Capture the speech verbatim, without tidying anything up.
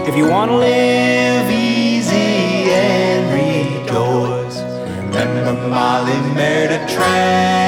If you wanna live easy and rejoice, remember Molly married a tramp.